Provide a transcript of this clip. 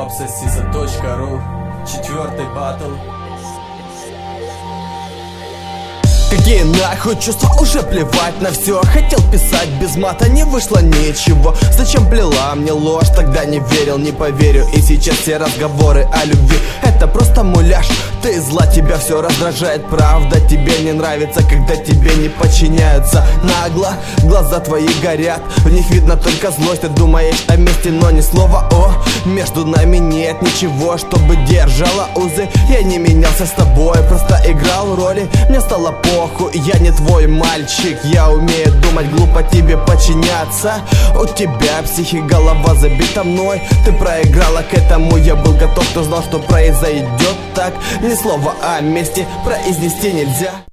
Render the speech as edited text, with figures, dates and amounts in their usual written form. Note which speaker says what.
Speaker 1: popsesisa.ru. 4-й батл.
Speaker 2: Какие нахуй чувства, уже плевать на все. Хотел писать без мата, не вышло ничего. Зачем плела мне ложь, тогда не верил, не поверю. И сейчас все разговоры о любви — это просто муляж. Ты зла, тебя все раздражает, правда. Тебе не нравится, когда тебе не подчиняются нагло. Глаза твои горят, в них видно только злость. Ты думаешь о мести, но ни слова «о». Между нами нет ничего, чтобы держало узы. Я не менялся с тобой, просто играл роли. Мне стало похуй, я не твой мальчик. Я умею думать, глупо тебе подчиняться. У тебя психи, голова забита мной. Ты проиграла, к этому я был готов. Кто знал, что произойдет так? Ни слова о мести произнести нельзя.